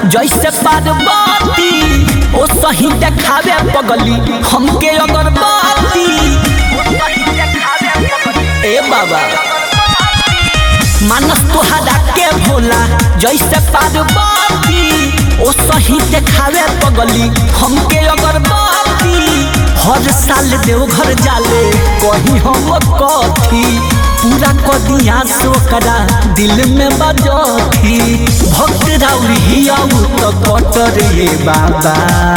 जैसे पार्वती ओ सही देखावे पगली हमके अगरबत्ती ए बाबा मानस तोहरा के भोला जैसे पार्वती ओ सही देखावे पगली हमके अगरबत्ती हर साल देवघर जाले कहीं हम कथी पूरा कदिया सोकरा दिल में बजती भक्त राउरी तो कटर ये बाबा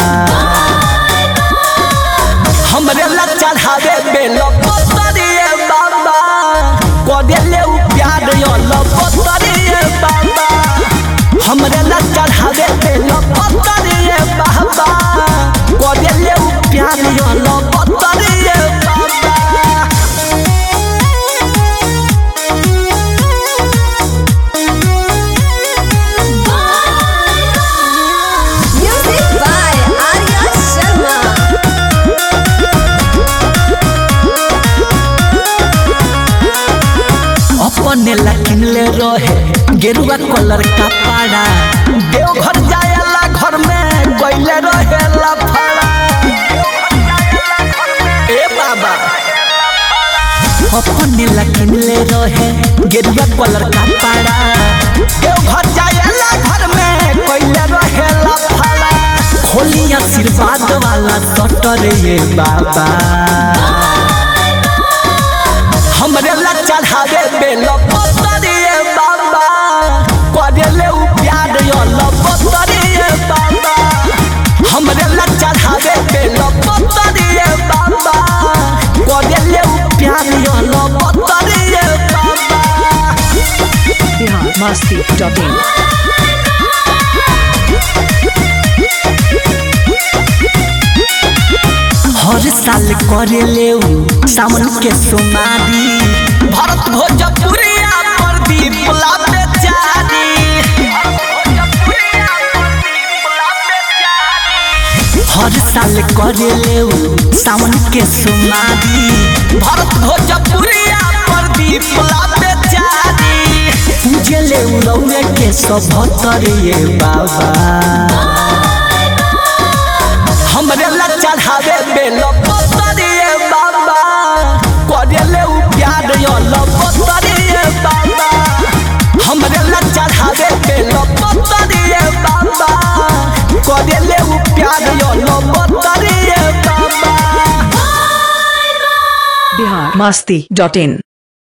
हमरे ला चढ़ावे बेल पत्तर ये बाबा कदेले प्यार यल पत्तर ये बाबा हमरे ला चढ़ावे बेल पत्तर ये बाबा कदेले प्यार यल पत्तर ये बाबा अपने लकिन ले रहे गेरुआ कलर का पाड़ा देवघर जायला घर में गइले रहे लफड़ा ए बाबा अपने लकिन ले रहे गेरुआ कलर का पाड़ा देवघर जायला घर में गइले रहे लफड़ा खोली आशीर्वाद वाला सटर ये बाबा हमरे ला चढ़ावे बेल पत्तर ये बाबा कदेले प्यार यल पत्तर ये बाबा हमरे ला चढ़ावे बेल पत्तर ये बाबा कदेले प्यार यल पत्तर ये बाबा biharmasti.in हर साल करे ले सावन के सोमारी भरत भोजपुरिया प्रदीप लाबे जारी हर साल करे ले सावन के सोमारी भरत भोजपुरिया प्रदीप लाबे जारी पूजे ले रौरे के सभतर ये बाबा हमरे ला चढ़ावे बेल पत्तर ये बाबा कदेले प्यार यल पत्तर ये बाबा हमरे ला चढ़ावे बेल पत्तर ये बाबा कदेले प्यार यल पत्तर ये बाबा biharmasti.in